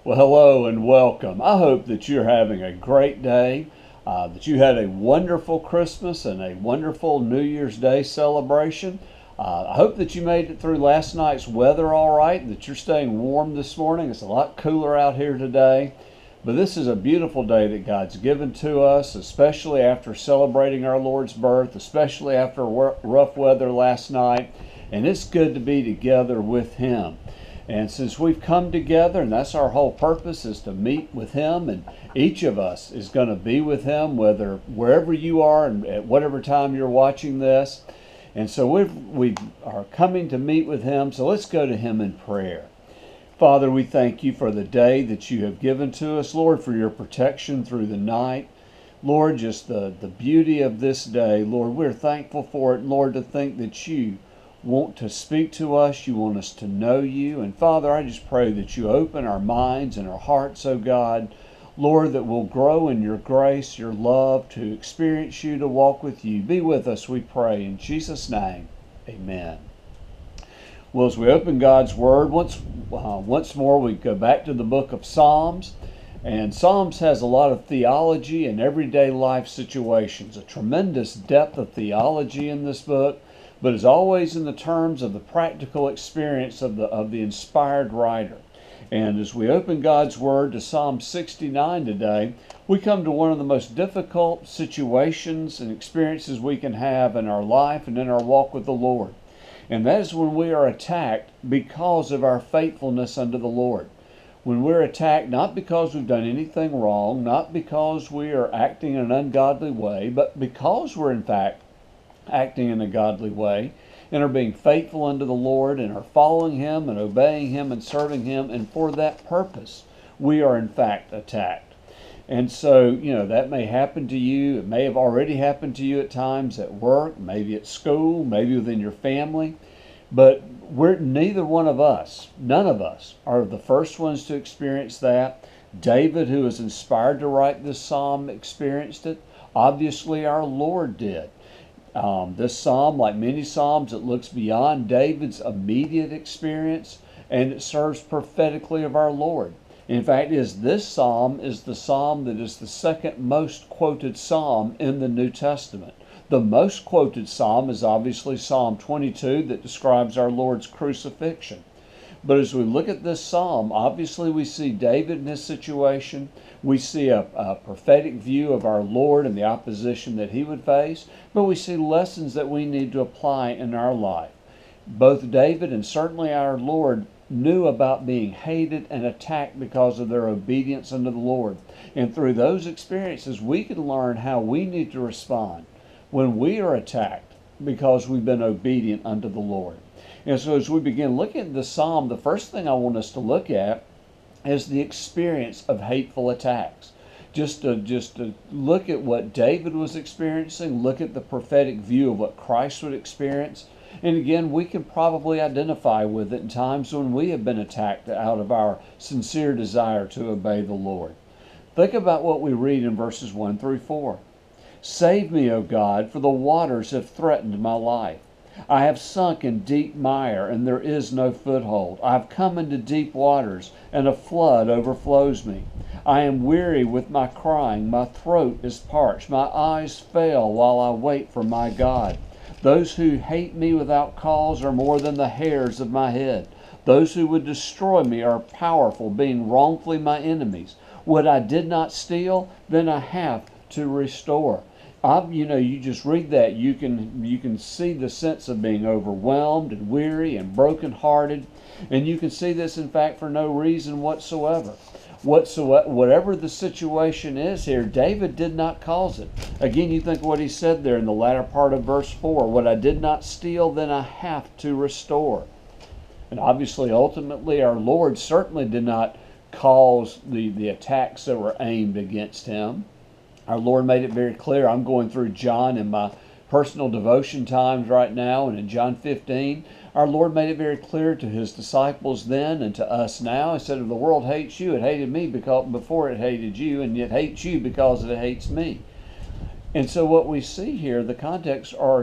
Well, hello and welcome. I hope that you're having a great day, that you had a wonderful Christmas and a wonderful New Year's Day celebration. I hope that you made it through last night's weather all right, that you're staying warm this morning. It's a lot cooler out here today. But this is a beautiful day that God's given to us, especially after celebrating our Lord's birth, especially after rough weather last night. And it's good to be together with Him. And since we've come together, and that's our whole purpose, is to meet with Him, and each of us is going to be with Him, wherever you are and at whatever time you're watching this. And so we are coming to meet with Him. So let's go to Him in prayer. Father, we thank you for the day that you have given to us. Lord, for your protection through the night. Lord, just the beauty of this day. Lord, we're thankful for it. Lord, to think that you want to speak to us. You want us to know you. And Father, I just pray that you open our minds and our hearts, oh God. Lord, that we'll grow in your grace, your love, to experience you, to walk with you. Be with us, we pray. In Jesus' name, amen. Well, as we open God's Word, once more we go back to the book of Psalms. And Psalms has a lot of theology and everyday life situations, a tremendous depth of theology in this book, but as always in the terms of the practical experience of the inspired writer. And as we open God's Word to Psalm 69 today, we come to one of the most difficult situations and experiences we can have in our life and in our walk with the Lord. And that is when we are attacked because of our faithfulness unto the Lord. When we're attacked not because we've done anything wrong, not because we are acting in an ungodly way, but because we're in fact acting in a godly way and are being faithful unto the Lord and are following Him and obeying Him and serving Him. And for that purpose, we are in fact attacked. And so, that may happen to you. It may have already happened to you at times at work, maybe at school, maybe within your family. But neither one of us, none of us, are the first ones to experience that. David, who was inspired to write this psalm, experienced it. Obviously, our Lord did. This psalm, like many psalms, it looks beyond David's immediate experience, and it serves prophetically of our Lord. In fact, this psalm is the psalm that is the second most quoted psalm in the New Testament. The most quoted psalm is obviously Psalm 22 that describes our Lord's crucifixion. But as we look at this psalm, obviously we see David in his situation. We see a prophetic view of our Lord and the opposition that he would face. But we see lessons that we need to apply in our life. Both David and certainly our Lord knew about being hated and attacked because of their obedience unto the Lord. And through those experiences, we can learn how we need to respond when we are attacked because we've been obedient unto the Lord. And so as we begin looking at this psalm, the first thing I want us to look at is the experience of hateful attacks. Just to look at what David was experiencing, look at the prophetic view of what Christ would experience. And again, we can probably identify with it in times when we have been attacked out of our sincere desire to obey the Lord. Think about what we read in verses 1 through 4. Save me, O God, for the waters have threatened my life. I have sunk in deep mire, and there is no foothold. I have come into deep waters, and a flood overflows me. I am weary with my crying. My throat is parched. My eyes fail while I wait for my God. Those who hate me without cause are more than the hairs of my head. Those who would destroy me are powerful, being wrongfully my enemies. What I did not steal, then I have to restore. You just read that, you can see the sense of being overwhelmed and weary and brokenhearted, and you can see this in fact for no reason whatsoever. Whatever the situation is here, David did not cause it. Again, you think what he said there in the latter part of verse 4, what I did not steal, then I have to restore. And obviously, ultimately, our Lord certainly did not cause the attacks that were aimed against him. Our Lord made it very clear. I'm going through John in my personal devotion times right now, and in John 15, our Lord made it very clear to His disciples then and to us now. He said, if the world hates you, it hated me before it hated you, and it hates you because it hates me. And so what we see here, the context are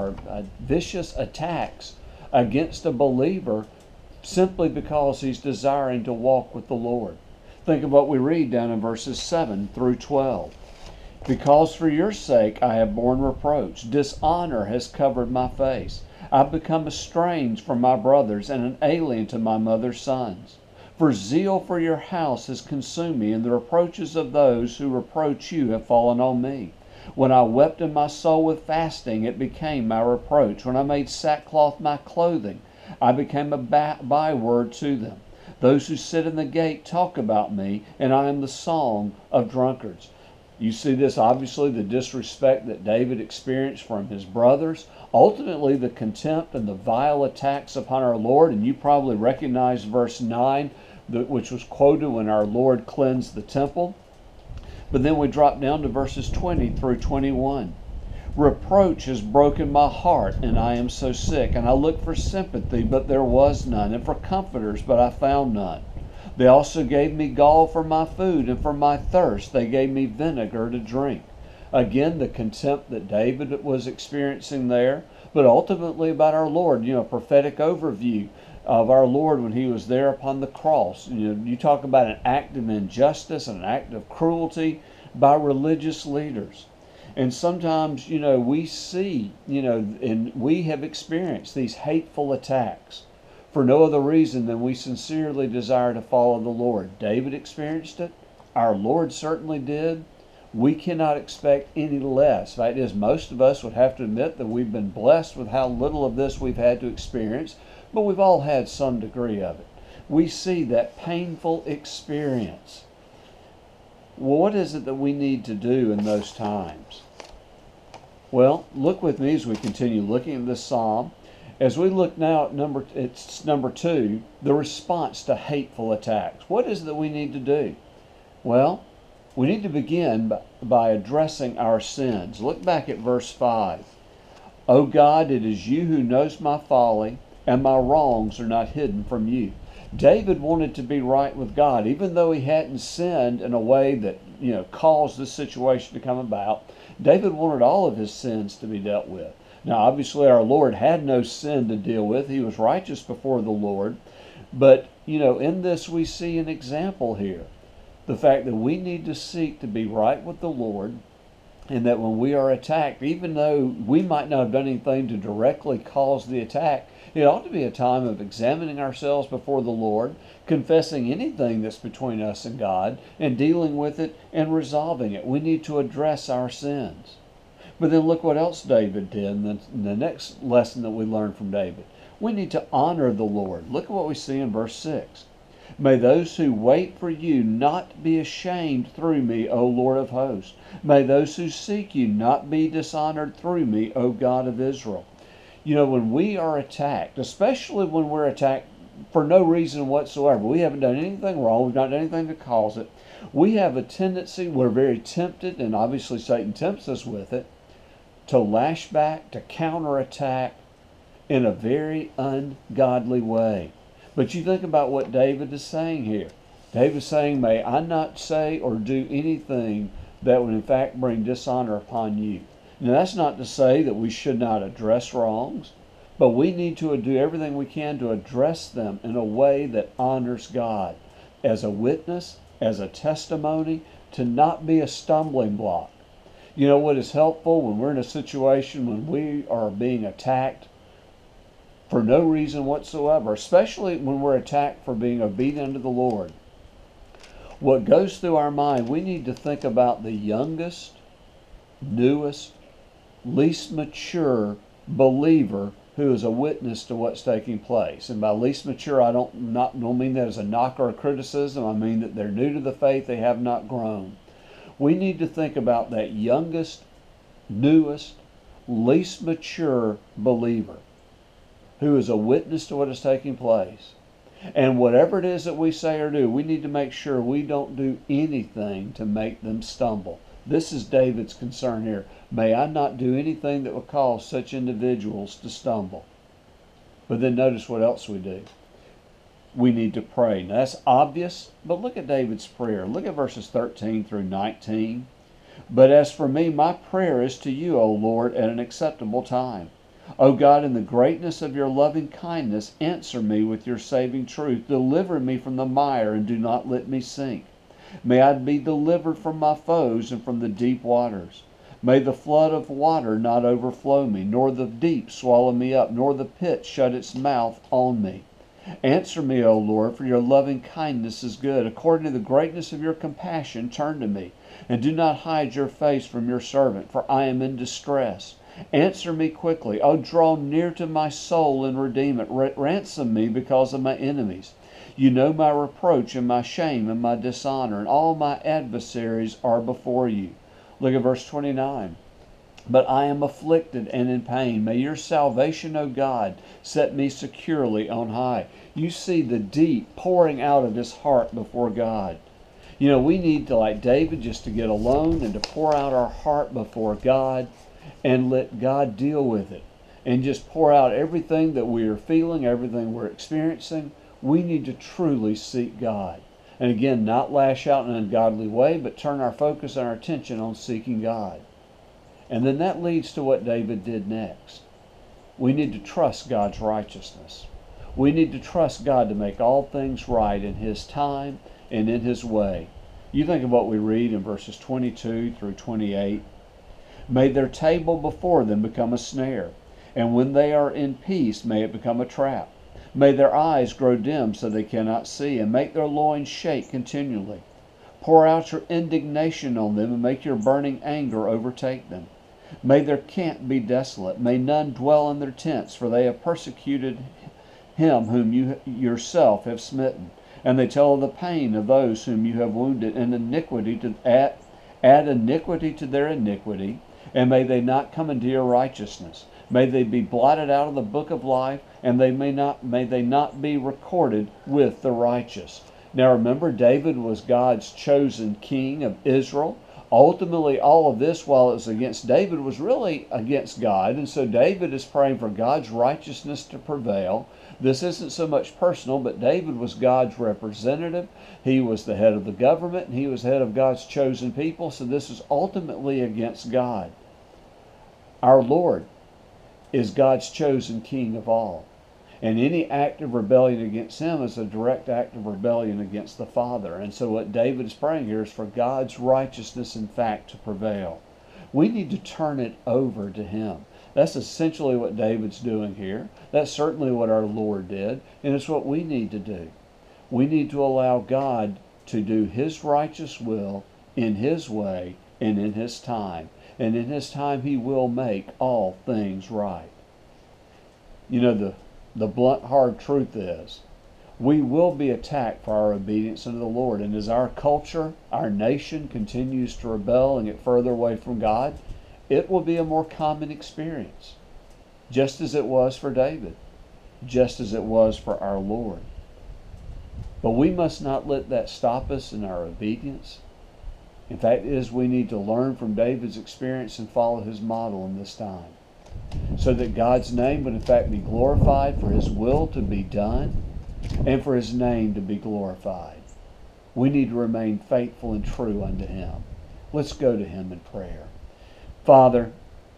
vicious attacks against a believer simply because he's desiring to walk with the Lord. Think of what we read down in verses 7 through 12. Because for your sake I have borne reproach. Dishonor has covered my face. I've become estranged from my brothers and an alien to my mother's sons. For zeal for your house has consumed me, and the reproaches of those who reproach you have fallen on me. When I wept in my soul with fasting, it became my reproach. When I made sackcloth my clothing, I became a byword to them. Those who sit in the gate talk about me, and I am the song of drunkards. You see this, obviously, the disrespect that David experienced from his brothers, ultimately the contempt and the vile attacks upon our Lord, and you probably recognize verse 9, which was quoted when our Lord cleansed the temple. But then we drop down to verses 20 through 21. Reproach has broken my heart, and I am so sick, and I looked for sympathy, but there was none, and for comforters, but I found none. They also gave me gall for my food, and for my thirst they gave me vinegar to drink. Again, the contempt that David was experiencing there, but ultimately about our Lord, a prophetic overview of our Lord when he was there upon the cross. You talk about an act of injustice and an act of cruelty by religious leaders. And sometimes, we see, and we have experienced these hateful attacks for no other reason than we sincerely desire to follow the Lord. David experienced it. Our Lord certainly did. We cannot expect any less. The fact is, most of us would have to admit that we've been blessed with how little of this we've had to experience, but we've all had some degree of it. We see that painful experience. Well, what is it that we need to do in those times? Well, look with me as we continue looking at this psalm. As we look now at number 2, the response to hateful attacks. What is it that we need to do? Well, we need to begin by addressing our sins. Look back at verse 5. O God, it is you who knows my folly, and my wrongs are not hidden from you. David wanted to be right with God, even though he hadn't sinned in a way that caused this situation to come about. David wanted all of his sins to be dealt with. Now, obviously, our Lord had no sin to deal with. He was righteous before the Lord. But, in this we see an example here. The fact that we need to seek to be right with the Lord, and that when we are attacked, even though we might not have done anything to directly cause the attack, it ought to be a time of examining ourselves before the Lord, confessing anything that's between us and God, and dealing with it and resolving it. We need to address our sins. But then look what else David did in the next lesson that we learn from David. We need to honor the Lord. Look at what we see in verse 6. May those who wait for you not be ashamed through me, O Lord of hosts. May those who seek you not be dishonored through me, O God of Israel. When we are attacked, especially when we're attacked for no reason whatsoever, we haven't done anything wrong, we've not done anything to cause it, we have a tendency, we're very tempted, and obviously Satan tempts us with it, to lash back, to counterattack in a very ungodly way. But you think about what David is saying here. David is saying, may I not say or do anything that would in fact bring dishonor upon you. Now, that's not to say that we should not address wrongs, but we need to do everything we can to address them in a way that honors God, as a witness, as a testimony, to not be a stumbling block. What is helpful when we're in a situation when we are being attacked for no reason whatsoever, especially when we're attacked for being obedient to the Lord? What goes through our mind, we need to think about the youngest, newest, least mature believer who is a witness to what's taking place. And by least mature, I don't mean that as a knock or a criticism. I mean that they're new to the faith, they have not grown. We need to think about that youngest, newest, least mature believer who is a witness to what is taking place. And whatever it is that we say or do, we need to make sure we don't do anything to make them stumble. This is David's concern here. May I not do anything that would cause such individuals to stumble. But then notice what else we do. We need to pray. Now that's obvious, but look at David's prayer. Look at verses 13 through 19. But as for me, my prayer is to you, O Lord, at an acceptable time. O God, in the greatness of your loving kindness, answer me with your saving truth. Deliver me from the mire and do not let me sink. May I be delivered from my foes and from the deep waters. May the flood of water not overflow me, nor the deep swallow me up, nor the pit shut its mouth on me. Answer me, O Lord, for your loving kindness is good. According to the greatness of your compassion, turn to me, and do not hide your face from your servant, for I am in distress. Answer me quickly. O draw near to my soul and redeem it. Ransom me because of my enemies. You know my reproach and my shame and my dishonor, and all my adversaries are before you. Look at verse 29. But I am afflicted and in pain. May your salvation, O God, set me securely on high. You see the deep pouring out of his heart before God. You know, we need to, like David, just to get alone and to pour out our heart before God and let God deal with it. And just pour out everything that we are feeling, everything we're experiencing. We need to truly seek God. And again, not lash out in an ungodly way, but turn our focus and our attention on seeking God. And then that leads to what David did next. We need to trust God's righteousness. We need to trust God to make all things right in His time and in His way. You think of what we read in verses 22 through 28. May their table before them become a snare, and when they are in peace, may it become a trap. May their eyes grow dim so they cannot see, and make their loins shake continually. Pour out your indignation on them, and make your burning anger overtake them. May their camp be desolate. May none dwell in their tents, for they have persecuted him whom you yourself have smitten. And they tell of the pain of those whom you have wounded, and add iniquity to their iniquity, and may they not come into your righteousness. May they be blotted out of the book of life, and may they not be recorded with the righteous. Now remember, David was God's chosen king of Israel. Ultimately, all of this, while it was against David, was really against God. And so David is praying for God's righteousness to prevail. This isn't so much personal, but David was God's representative. He was the head of the government, and he was head of God's chosen people. So this is ultimately against God. Our Lord is God's chosen king of all. And any act of rebellion against him is a direct act of rebellion against the Father. And so what David is praying here is for God's righteousness, in fact, to prevail. We need to turn it over to him. That's essentially what David's doing here. That's certainly what our Lord did. And it's what we need to do. We need to allow God to do his righteous will in his way and in his time. And in his time, he will make all things right. You know, the blunt, hard truth is, we will be attacked for our obedience unto the Lord. And as our culture, our nation continues to rebel and get further away from God, it will be a more common experience. Just as it was for David. Just as it was for our Lord. But we must not let that stop us in our obedience. In fact, we need to learn from David's experience and follow his model in this time, so that God's name would in fact be glorified, for his will to be done, and for his name to be glorified. We need to remain faithful and true unto him. Let's go to him in prayer. Father,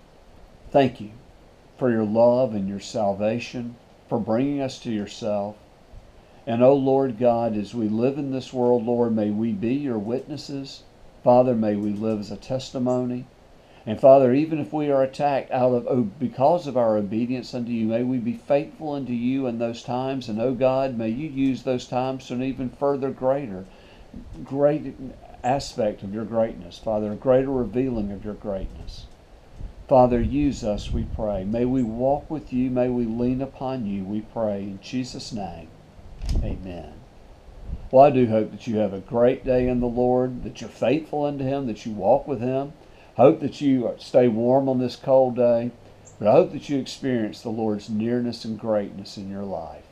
thank you for your love and your salvation, for bringing us to yourself. And O Lord God, as we live in this world, Lord, may we be your witnesses. Father, may we live as a testimony. And Father, even if we are attacked because of our obedience unto you, may we be faithful unto you in those times. And, oh God, may you use those times to an even further great aspect of your greatness. Father, a greater revealing of your greatness. Father, use us, we pray. May we walk with you. May we lean upon you, we pray. In Jesus' name, amen. Well, I do hope that you have a great day in the Lord, that you're faithful unto him, that you walk with him. Hope that you stay warm on this cold day, but I hope that you experience the Lord's nearness and greatness in your life.